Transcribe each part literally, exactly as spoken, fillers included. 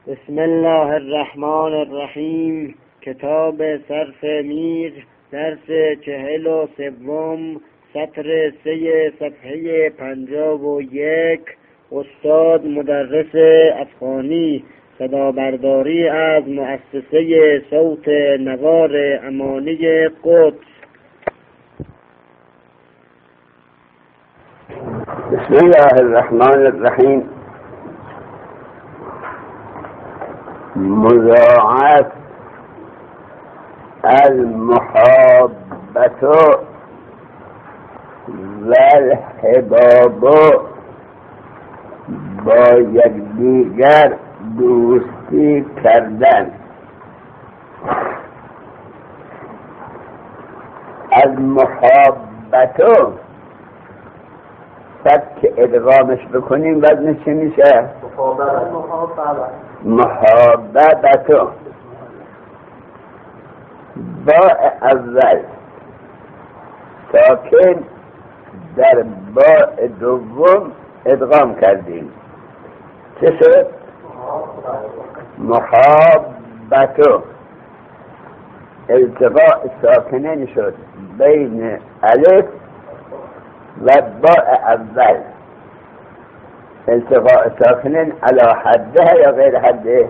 بسم الله الرحمن الرحیم. کتاب صرف میر، درس چهل و سوم، سطر سه، صفحه پنجاه و یک. استاد مدرس افغانی، صدا برداری از مؤسسه صوت نوار امانی قدس. بسم الله الرحمن الرحیم. مضاعف المحابة و الحباب، با یکدیگر دوستی کردن. المحابة فقط که ادغامش بکنیم وزنش چی میشه؟ محاببتو. با اول ساکن در با دوم ادغام کردیم، چه شد؟ محاببتو. التقاء ساکنین شد بین الف و با اول. التقاء ساکنین علی حده یا غیر حده؟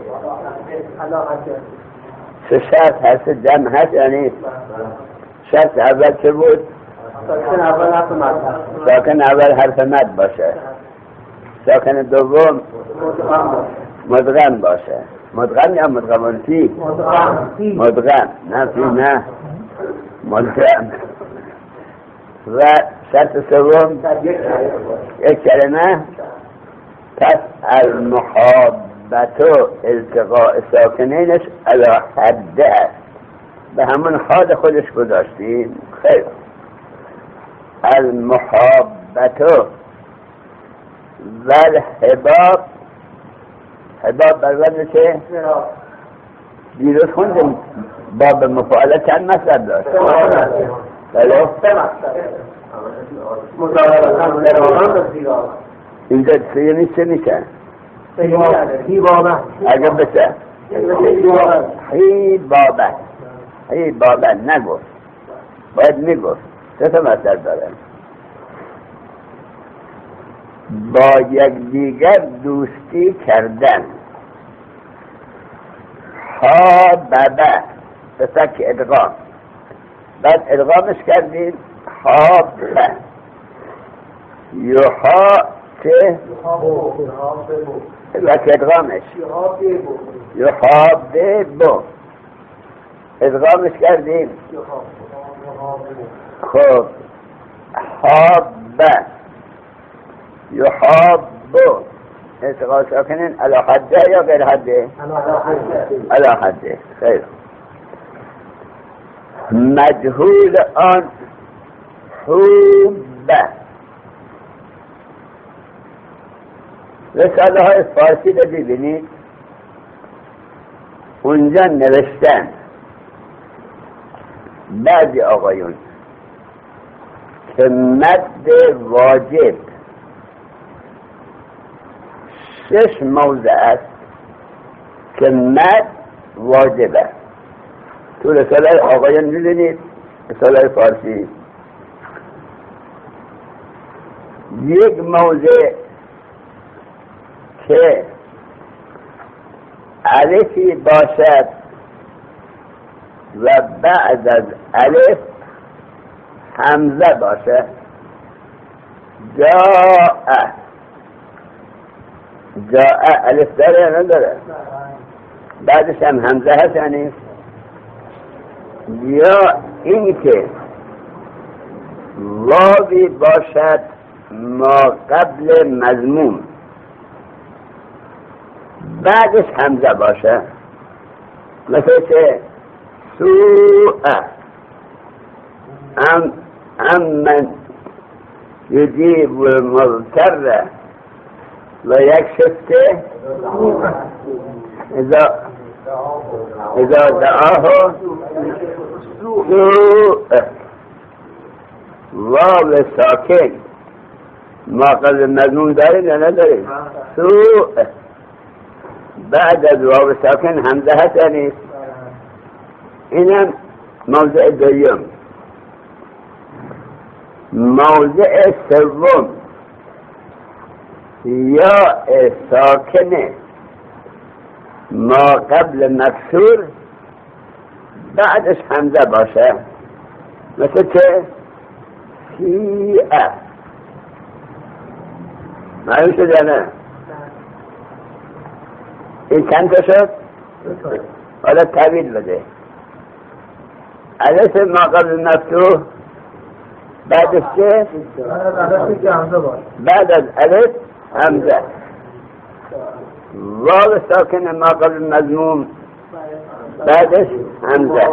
چه شرط هست؟ جمع هست یعنی؟ شرط اول چه بود؟ ساکن اول حرف مد باشه، ساکن دوم مدغم باشه. مدغم یا مدغمانتی؟ مدغم. نه فی نه مدغم. و شرط سوم یک کلمه. پس المحابة التقاء ساکنینش علی حده است، به همون حال خودش گذاشتیم. خیلی المحابة و الحباب. حباب بر وزن چه؟ دیروز خوندیم باب مفاعله چند مطلب داشت؟ بله؟ اینجا سیمی چه میشه؟ اگه بسه حی بابه. حی بابه نگفت، باید میگفت. سه تا مطلب داره. با یک دیگر دوستی کردن. ها بابه بسک ادغام، بعد ادغامش کردیم ها بابه. یوها چه؟ و ادغامش یحابه بو، ادغامش کردیم. خب حابه یحابو، التقاء ساکنین علی حده یا غیر حده؟ علی حده. خیر. مجهول آن حوبه. رساله های فارسی رو ببینید، اونجا نوشتن بعضی آقایون که مد واجب شش موضع است که مد واجب است. تو رساله آقایون می‌بینید، رساله فارسی یک موضع که الفی باشد و بعد از الف همزه باشه. جاء. جاء الف داره یا نداره؟ بعدش هم همزه هست یعنی؟ یا این که واوی باشد ما قبل مضموم، بعدش همزه باشه. مثل چه؟ سوء. ام ام من یجیب المضطر و یکشف اذا اذا دعاه سوء. واو ساکن ما قبل مضمون داریم یا نداریم؟ سوء. بعد از واو ساکن همزه هست نیست. اینم موضع دویم. موضع سوم یا ساکن ما قبل مکسور بعدش همزه باشه، مثل که سیعه. معلوم شد یا نه؟ این چند تا شد؟ حالا تعبیر بده. الف ما قبل مفتوح بعدش چه؟ بعد از الف همزه. واو ساکن ما قبل مضموم بعدش همزه.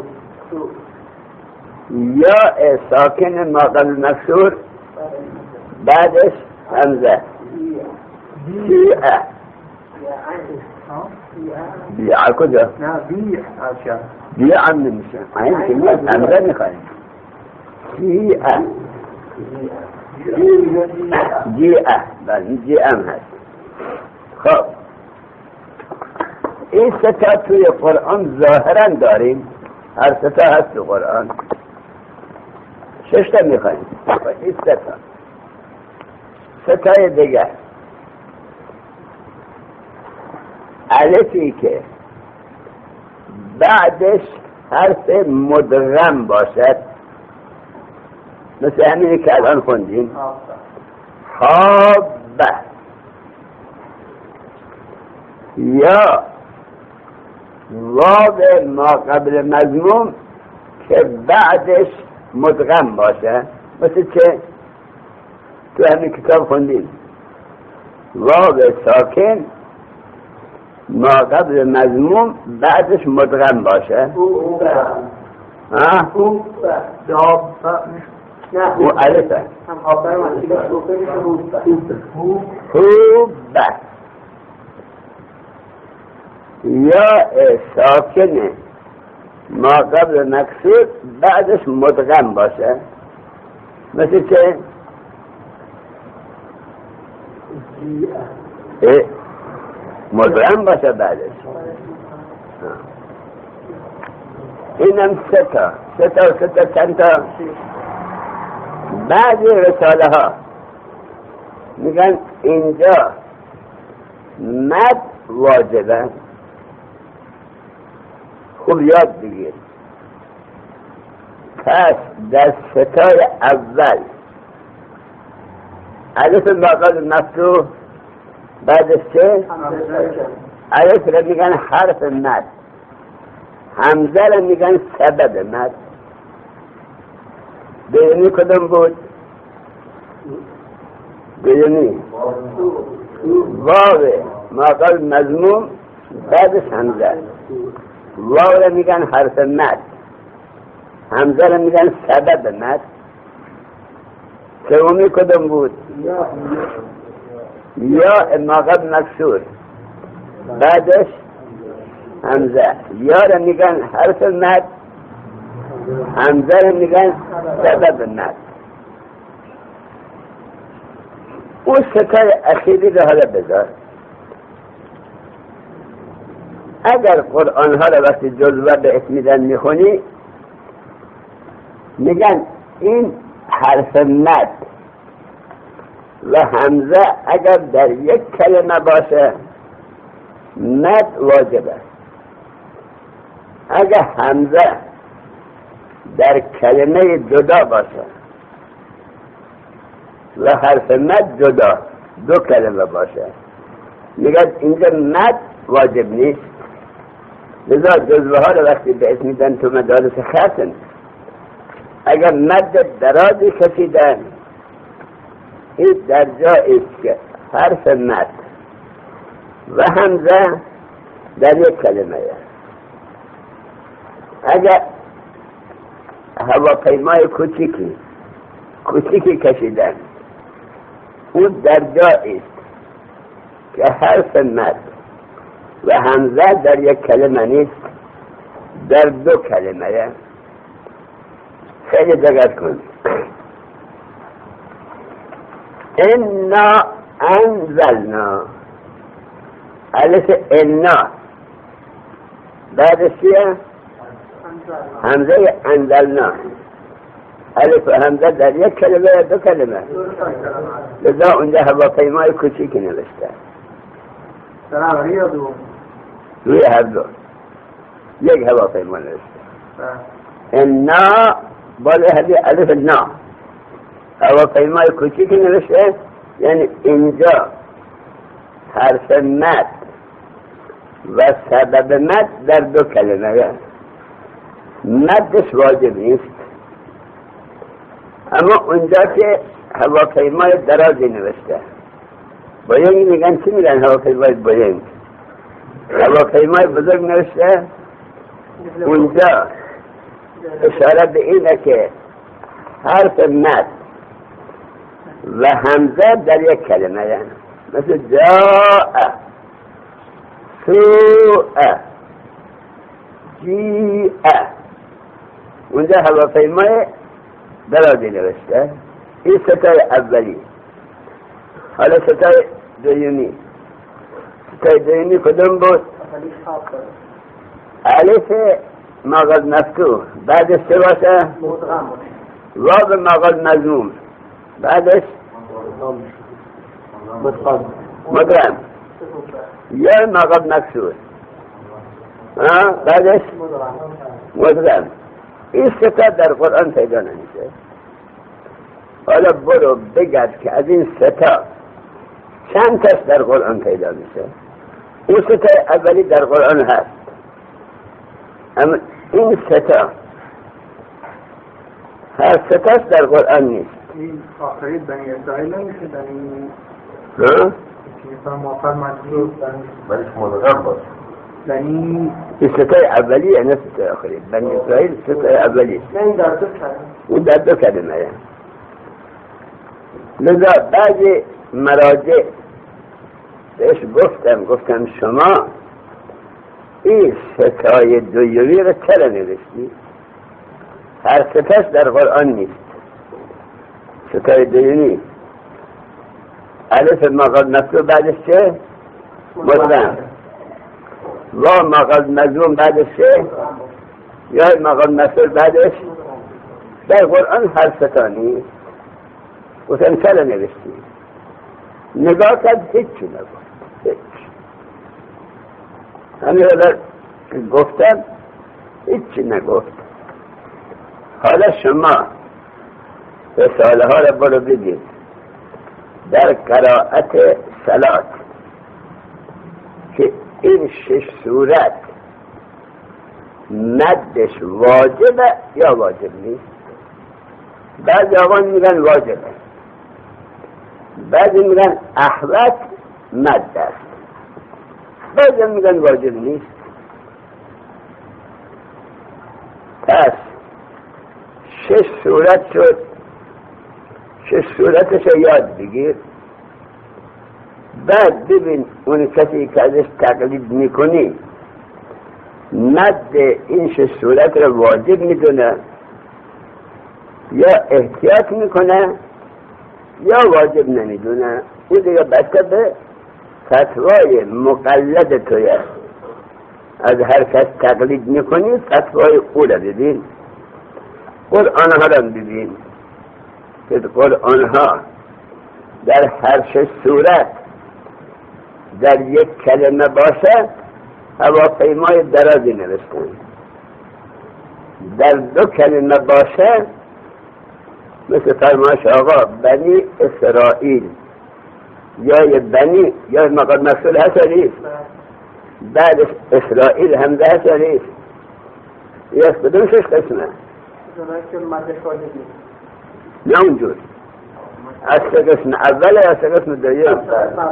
یا ساکن ما قبل مکسور بعدش همزه. سیعه. بیعه کجا؟ نه بیع بیعه هم نمیشه. این کلمه همزه میخواهیم. سیعه جیعه. بله جیعه هم هست. خب این ستا توی قرآن ظاهرا داریم، هر ستا هست تو قرآن. ششتا میخواهیم. این ستا ستای دیگر الفی که بعدش حرف مدغم باشد، مثل همینی که الان خوندیم حابه، یا واو ما قبل مضموم که بعدش مدغم باشه، مثل که تو همین کتاب خوندیم واو ساکن ما قبل مضموم بعدش مدغم باشه. ها؟ او الفه خوبه. یا ساکن ما قبل مکسور بعدش مدغم باشه، مثل که مدغم باشه بعدش. اینم سه تا سه تا سه تا چند تا. بعضی رساله ها میگن اینجا مد واجبه. خوب یاد بگیر. پس در ستای اول الف ما قبل مفتوح بعدش چه؟ الف را میگن حرف مد، همزه را میگن سبب مد. بیرونی کدوم بود؟ بیرونی واو ما قبل مضموم بعدش همزه. واو را میگن حرف مد، همزه را میگن سبب مد. سومی کدوم بود؟ یا ما قبل مکسور بعدش همزه. یا را میگن حرف مد، همزه را میگن سبب مد. اون ستای اخیری را حالا بذار. اگر قرآن ها را وقتی جزوه به اسم میدن میخونی، میگن این حرف مد و همزه اگر در یک کلمه باشه مد واجبه. اگر همزه در کلمه جدا باشه و حرف مد جدا دو کلمه باشه، میگن اینجا مد واجب نیست. لذا جزوه ها رو وقتی به اسم میدن تو مدارس ختم، اگر مد درازی کشیدن، این در جایی است که حرف مد و همزه در یک کلمه است. اگر هواپیمای کوچیکی کوچیکی کشیدن، اون در جایی است که حرف مد و همزه در یک کلمه نیست، در دو کلمه است. خیلی دقت کن. انا انزلنا الف انا بعدش چیه؟ همزه انزلنا. الف و همزه در یک کلمه یا دو کلمه؟ لذا اونجا هواپیمای کوچیکی نوشته. در اولی یا دو؟ روی هر دو یک هواپیما نوشته. انا بالا هدی الف نا هواپیمای کوچیکی نوشته، یعنی اینجا حرف مد و سبب مد در دو کلمه. مدش واجب نیست، اما اونجا که هواپیمای درازی نوشته، بوینگ میگن چی میگن؟ هواپیمای بوینگ. هواپیمای بزرگ نوشته، اونجا اشاره به اینه که حرف مد و همزه در یک کلمه، یعنی مثل جاء، سوء، جیء. اونجا هواپیمای درازی نوشته. این ستای اولی. حالا ستای دومی. ستای دومی کدوم بود؟ الف ماغذ مفتوح، بعدش چه باشه؟ واو ماغذ مضموم، بعدش مدغم، یا ماغذ مکسور، بعدش مدغم. این ستا در قرآن پیدا نمیشه. حالا برو بگرد که از این ستا چند تاش در قرآن پیدا میشه. این ستا اولی در قرآن هست، اما این ستا هر ستاش در قرآن نیست. این آخری بنی اسرائیل نمیشه در این ها؟ مثلا موافر مجلوب ولی مدغم باشه. بنی این ستای اولی نه ستای آخری. بنی اسرائیل ستای اولی، نه این در دو کلمه. اون در دو کلمه. لذا بعضی مراجع بهش گفتم گفتم شما این ستای دویوی رو چرا نوشتی؟ هر ستاش در قرآن نیست. ستای دویوی الف ماغذ مفتوح بعدش چه؟ مدغم. وا ماغذ مضموم بعدش چه؟ یا ماغذ مفتوح بعدش؟ در قرآن هر ستا نیست. گفتم چرا نوشتی؟ نگاه کرد هیچی نگفت. هیچ. همین را گفتم هیچی نگفت. حالا شما رساله ها را برو بگید. در قرائت صلات که این شش صورت مدش واجبه یا واجب نیست؟ بعضی آقان میگن واجبه، بعضی میگن احوت مد است، بعضی میگن واجب نیست. پس شش صورت شد، شش صورتش رو یاد بگیر. بعد ببین اون کسی که ازش تقلید میکنی مد این شش صورت رو واجب میدونه یا احتیاط میکنه یا واجب نمیدونه. او دیگه بسته به فتوای مقلد تویه. از هر کس تقلید میکنی فتوای او رو ببین. قرآن ها رو ببین که قرآن ها در هر شش صورت در یک کلمه باشه هواپیمای درازی نوشتن. در دو کلمه باشه مثل فرمایش آقا بنی اسرائیل یا بنی یا مقام مفصول هست نیست، بعد اسرائیل همزه هست نیست. یا کدوم شش قسمه؟ نه اونجور از سه قسم اوله یا سه قسم دویم؟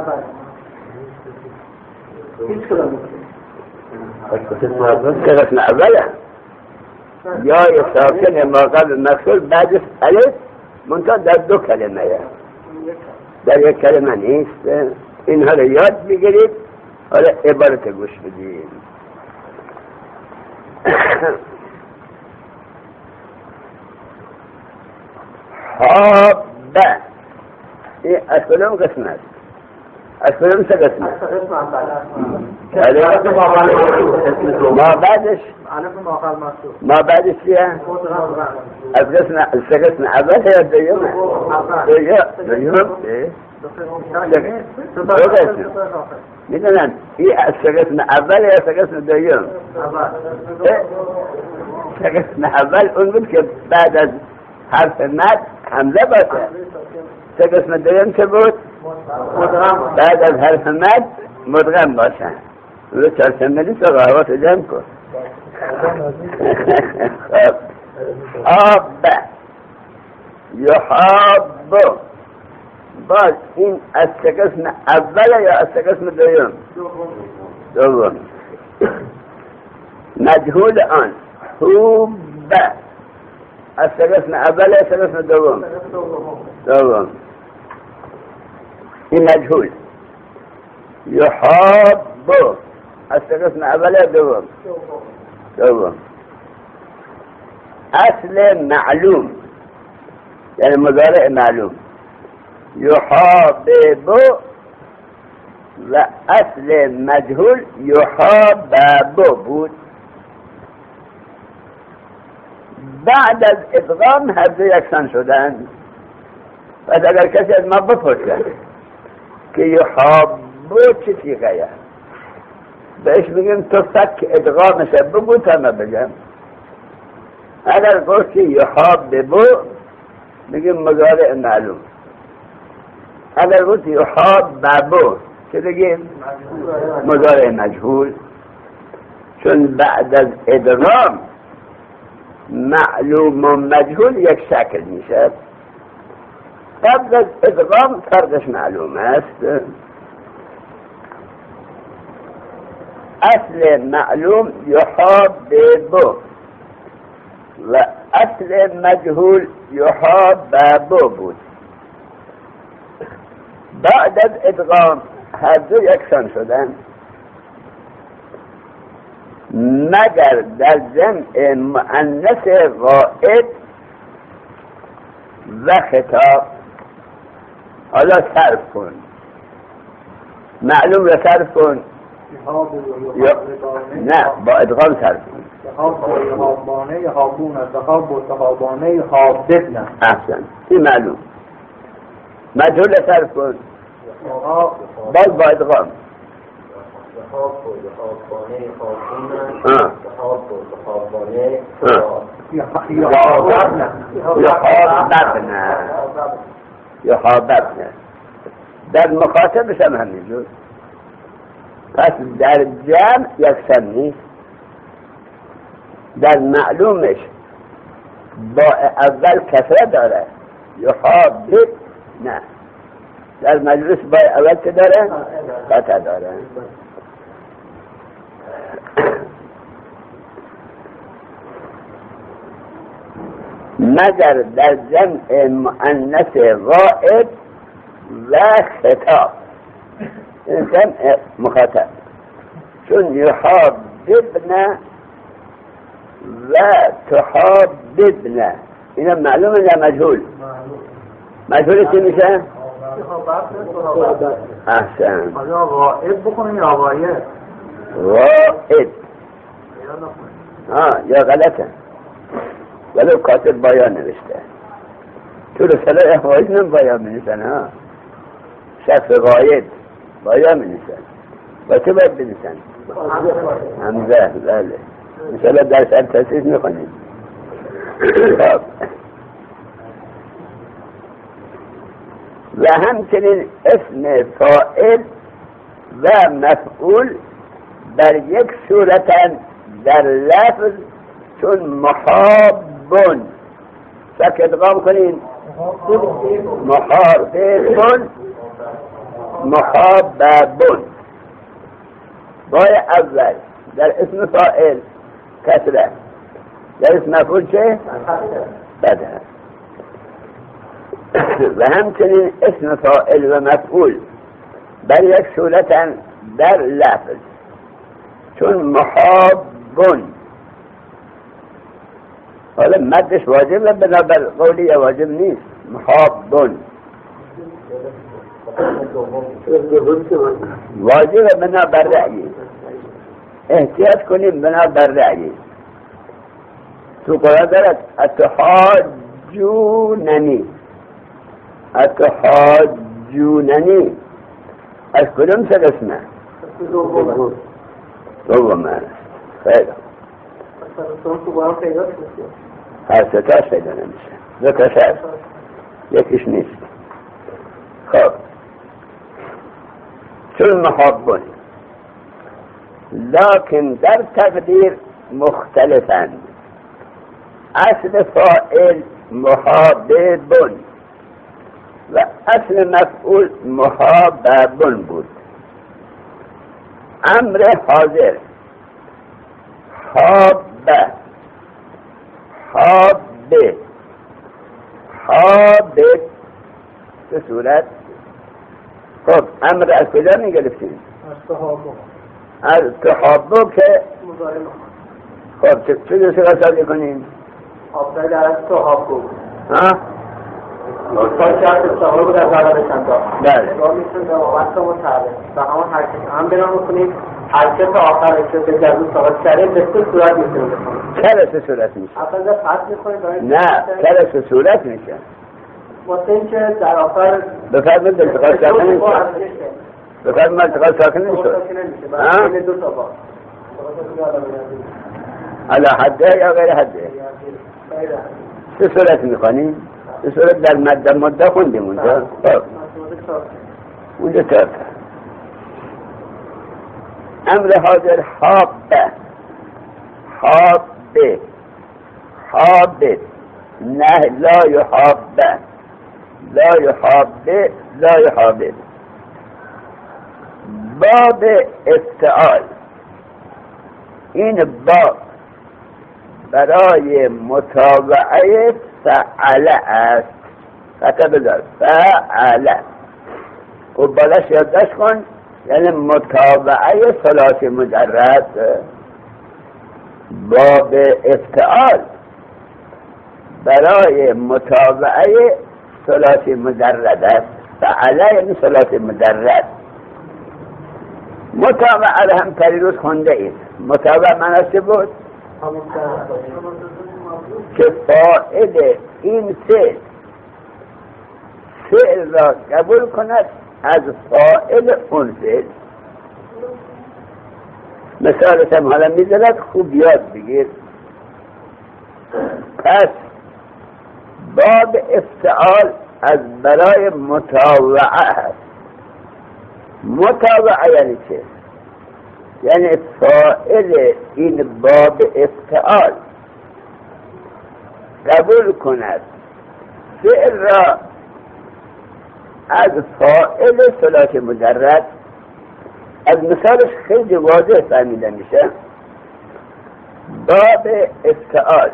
سه قسم اوله یا ساکن مقام مفصول بعدش الف منتها در دو کلمه، در یک کلمه نیست. اینها رو یاد بگیرید. حالا عبارت گوش بدید. حابه این از کدام قسم است؟ از کدوم سه قسمه؟ اسم اول بله. ما بعدش علف ما آخر مفتوح ما بعدش چیه؟ از قسم سه قسم اول یا دویمه؟ دویم دویم دو قسم میدونن این از سه قسم اول یا سه قسم دویم؟ سه قسم اول اون بود که بعد از حرف مد حمزه باشه. سه قسم دویم چه بود؟ بعد از حرف مد مدغم باشه. رو چهارشنبه ملی ساقه حوات جمع کن. آب یحاب باز این از سه قسم اول یا از سه قسم دویم؟ دوم. مجهول آن خوب از سه قسم اول یا سه قسم دوم؟ دوم. این مجهول یحاب از سه قسم اول یا دوم؟ دوم. اصل معلوم یعنی مضارع معلوم یحابب و اصل مجهول یحابب بود. بعد از ادغام هر دو یکسان شدن. پس اگر کسی از ما بپرسه که یحابب چه صیغه بهش میگیم تو فک ادغامش بگو تا ما بگم. اگر گفتی یحابب میگیم مضارع معلوم. اگر گفتی یحابب چه بگیم؟ مضارع مجهول. چون بعد از ادغام معلوم و مجهول یک شکل میشه. قبل از ادغام فرقش معلوم است. اصل معلوم یحابب و اصل مجهول یحابب بود. بعد از ادغام هر دو یکسان شدن مگر در جمع مؤنث غائب و خطاب. حالا صرف کن معلوم را صرف کن نه با ادغام صرف کن. یحابانه یحابون تحاب و تحابانه یحاببن. احسن این معلوم. مجهول صرف کن باز با ادغام. یحاب و یحابانه یحابون تحاب و تحابانه یحاببن یحاببن یحاببن در مخاطبش هم همینجور. پس در جمع یکسان نیست. در معلومش با اول کسره داره یحابب نه. در مجلس با اول که داره قطع داره. مگر در جمع مؤنث غائب و خطاب. این جمع مخاطب چون یحاببن و تحاببن اینا معلومه یا مجهول؟ مجهول چی میشه؟ احسن. حالا غائب بکنیم یا غایب؟ غائب ها یا غلطه ولو کاتب بایا نوشته. تو رساله احوایز نم بایا منیسن ها. شخص غائب بایا منیسن و تو باید بنیسن حمزه. بله انشاءالله درس التسیس میخونیم. و همچنین اسم فاعل و مفعول در یک صورتن در لفظ چون محابون. سک ادغام کنین محابون محابون. بای اول در اسم فاعل کسره در اسم مفعول چه؟ بده. و همچنین اسم فاعل و مفعول در یک صورتن در لفظ چون محابون. حالا مدش واجب و بنابر قولی واجب نیست. محابون واجب بنا بر رأیی، احتیاط کنیم بنا بر رأیی. تو قرآن دارد اتحاجوننی، اتحاجوننی از کدوم سه قسمه؟ دومه. خیلی هر سه تاش پیدا نمیشه، دو تاش هست، یکیش نیست. خب چون محابون لکن در تقدیر مختلفند. اصل فاعل محاببون و اصل مفعول محاببون بود. امر حاضر حابه حابه حابه به صورت. خب امر از کجا می گرفتیم؟ از تحابو که خب چه دوسته قصابی کنیم؟ حابه در از تحابو ها؟ تا شرط تحابو در ضرب چندا بله را میتونیم در وقت متعرض و همون حرکت هم بنا میکنیم. حرکت آخرش رو به جزو ثابت شده به سه صورت میتونیم بکنیم. چه صورت میشه؟ اصلا در پس میکنیم نه چه صورت میشه؟ واسه این که در آخر بفرمید التقاط ساکن نمیشه. بفرمید التقاط ساکن نمیشه. ها؟ دو تا با علی حده یا غیر حده؟ چه صورت میخوانیم؟ چه صورت در مد مده خوندیم اونجا؟ خب اونجا چهار امر حاضر حابه حابه حابه نه لا یحابه لا یحابه لا یحابه. باب افتعال، این باب برای متابعه فعل است. خطا بذار فعل و بالاش یادداشت کن، یعنی متابعه ثلاثی مجرد. باب افتعال برای متابعه ثلاثی مجرد است. فعل یعنی ثلاثی مجرد. متابعه را هم پریروز خونده اید. متابعه معنی چه بود؟ که فاعل این فعل فعل را قبول کند از فاعل اون فعل. مثالش هم حالا می‌زند، خوب یاد بگیر. پس باب افتعال از برای متابعه هست. متابعه یعنی چه؟ یعنی فاعل این باب افتعال قبول کند فعل را از فاعل ثلاث مجرد. از مثالش خیلی واضح فهمیده میشه. باب افتعال،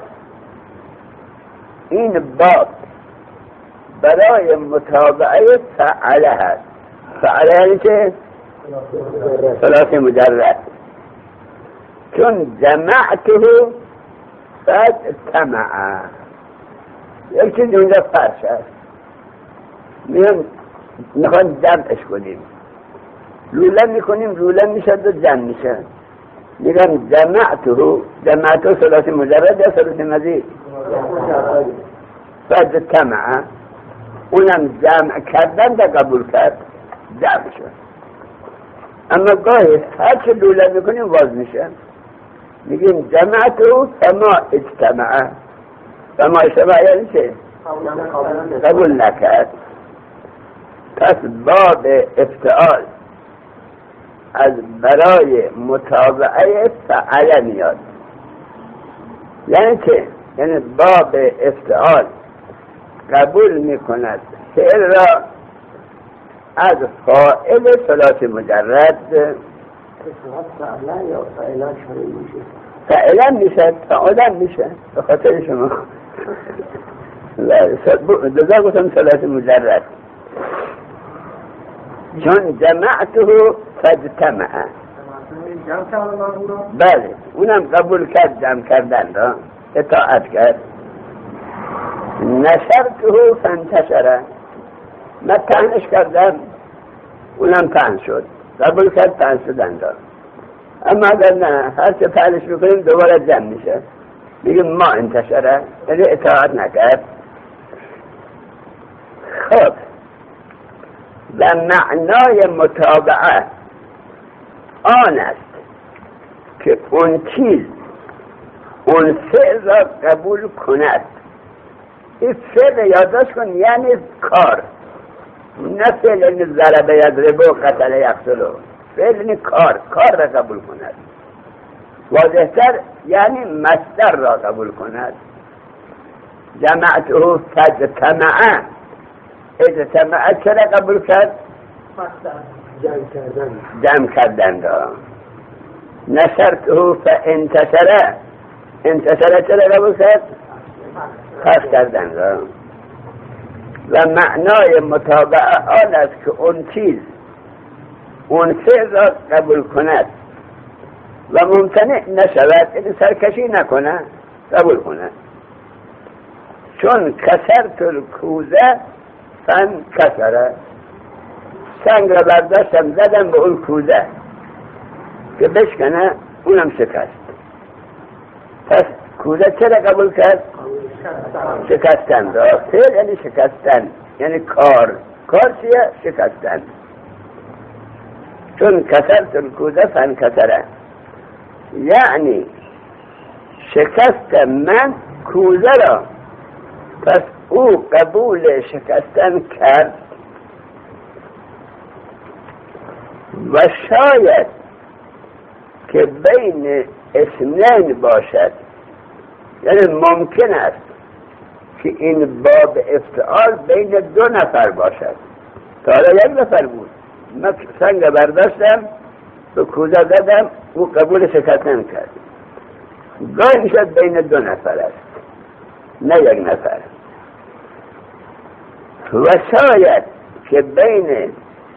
این باب برای متابعه فعل هست. فعل یعنی چه؟ ثلاث مجرد. چون جمعته فاجتمع، یک چیز اونجا فرش هست، میان میخوان جمعش کنیم، لولن میکنیم، لولن میشد و جمع میشه. میگن جمعته، جمعته ثلاث مجرد یا ثلاث مزید؟ فاجتمع، اونم جمع کردن در قبول کرد، جمع شد. اما گاهی هر چه لولن میکنیم واز میشه، میگیم جمعته فما اجتمع. فما اجتمع یعنی چه؟ قبول نکرد. پس باب افتعال از برای متابعه فعل میاد. یعنی چه؟ یعنی باب افتعال قبول میکند فعل را از فاعل ثلاث مجرد. فعلا یا فعلا شروع میشه؟ فعلا میشه، فعلا میشه. به خاطر شما دوزا گفتم ثلاث مجرد، چون جمعته فاجتمع. بله، اونم قبول کرد جمع کردن را، اطاعت کرد. نشرته فانتشره، من تهنش کردم اونم پنج شد، قبول کرد پنج شدن دار. اما اگر نه هر چه پهلش بکنیم دوباره جمع میشه، میگیم ما انتشره، یعنی اطاعت نکرد. خب و معنای متابعه آن است که اون چیز اون فعل را قبول کند. این فعل یادداشت کن یعنی کار، نه فعل یعنی ضرب یضرب و قتل یقتل، فعل یعنی کار، کار را قبول کند. واضح‌تر یعنی مصدر را قبول کند. جمعته فاجتمع، اجتمع چرا قبول کرد؟ جمع کردن جمع کردن را. نشرته فانتشر، انتشر چرا قبول کرد؟ خاص کردن را. و معنای متابعه آن است که اون چیز اون فعل را قبول کند و ممتنع نشود، یعنی سرکشی نکنه، قبول کنه. چون کسرت الکوزه فن کسره، سنگ را برداشتم زدم به اون کوزه که بشکنه، اونم شکست. پس کوزه چرا قبول کرد؟ شکستن را. فعل یعنی شکستن، یعنی کار. کار چیه؟ شکستن. چون کسرت الکوزه فن کسره، یعنی شکست من کوزه را، پس او قبول شکستن کرد. و شاید که بین اثنین باشد، یعنی ممکن است که این باب افتعال بین دو نفر باشد. تا حالا یک نفر بود، من سنگ برداشتم به کوزه زدم، او قبول شکستن کرد. گاهی شد بین دو نفر است، نه یک نفر. و شاید که بین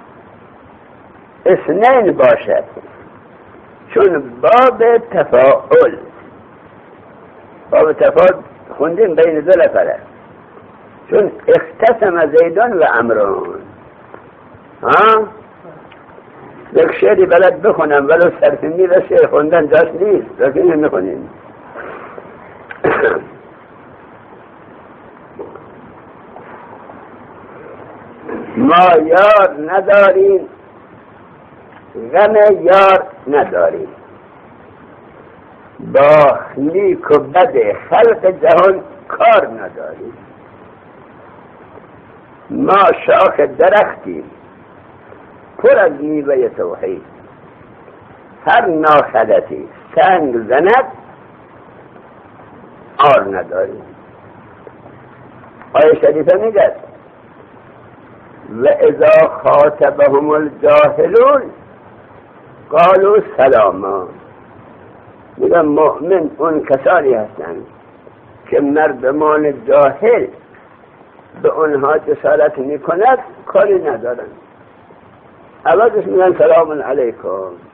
اثنین باشد، چون باب تفاعل، باب تفاعل خوندیم بین دو نفر است. چون اختصم زیدان و عمران، ها یک شعری بلد بخونم ولو سرفنی و شعر خوندن جاش نیست، لیکن نمیخونیم. ما یار نداریم، غم یار نداریم، با نیک و بد خلق جهان کار نداریم. ما شاخ درختیم پر از میوه توحید، هر ناخلتی سنگ زند آر نداریم. آیه شریفه میگه و اذا خاطبهم الجاهلون قالوا سلاما. میگن مؤمن اون کسانی هستند که مردمان جاهل به اونها جسارت میکند کاری ندارن، عوضش میگن سلام علیکم.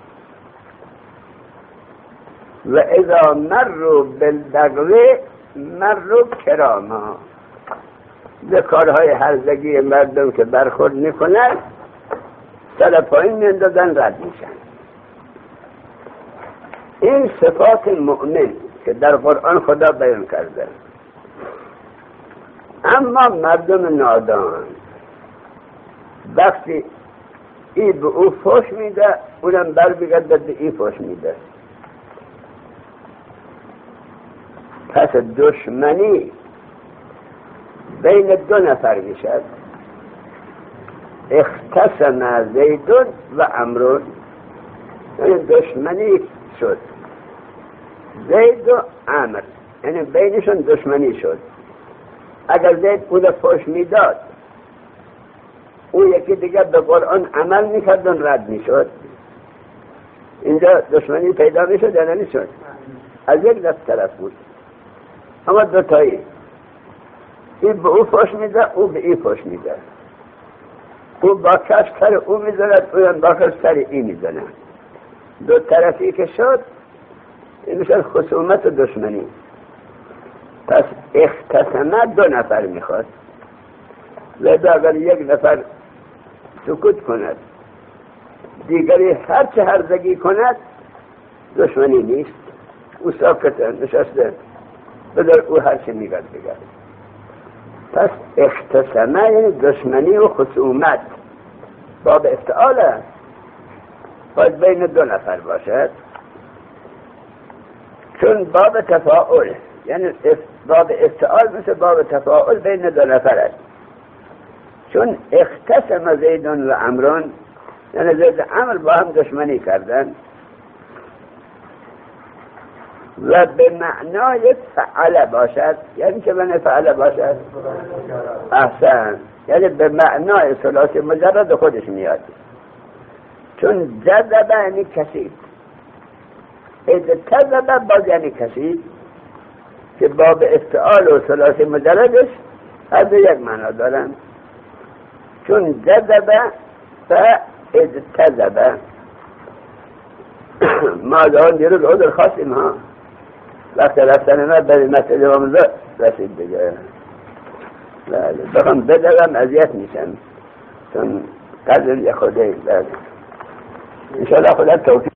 و اذا مروا باللغو مروا کراما. به کارهای هرزگی مردم که برخورد میکنن سر پایین میندازن، رد میشن. این صفات مؤمن که در قرآن خدا بیان کرده. اما مردم نادان وقتی ای به او فوش میده، اونم بر بگرده به ای فوش میده. پس دشمنی بین دو نفر میشد. اختصم زیدون و عمرون، یعنی دشمنی شد. زید و عمر، یعنی بینشون دشمنی شد. اگر زید او را فوش میداد، او یکی دیگر به قرآن عمل میکرد و رد میشد، اینجا دشمنی پیدا میشد یا نمیشد؟ از یک دست طرف بود، اما دوتایی، این به او فوش میده، او به این فوش میده. او با کش سر او میزند، او با کش سر این میزند. دو طرفی که شد این میشه خصومت و دشمنی. پس اختصمه دو نفر میخواد، لذا اگر یک نفر سکوت کند دیگری هر چه هرزگی کند دشمنی نیست. او ساکته نشسته بدر او هر چه میگد بگد. پس اختصامه یعنی دشمنی و خصومت باب افتعاله، باید بین دو نفر باشد. چون باب تفاعل یعنی باب افتعال مثل باب تفاعل بین دو نفر است. چون اختصم زیدون و عمرون یعنی زید و عمر با هم دشمنی کردن و به معنای فعل باشد. یعنی که من فعل باشد احسن، یعنی به معنای ثلاثی مجرد خودش میاد. چون جذب یعنی کسید، اجتذب باز یعنی کسید که باب افتعال و ثلاثی مجردش هر دو یک معنا دارن. چون جذب و اجتذب ما دارن دیروز عذر خواستیم ها وقت رفتن ما به مسئله رمضان رسید دیگه. بخوام بدوم اذیت میشم چون قدر یه خوده. انشاءالله خدا توفیق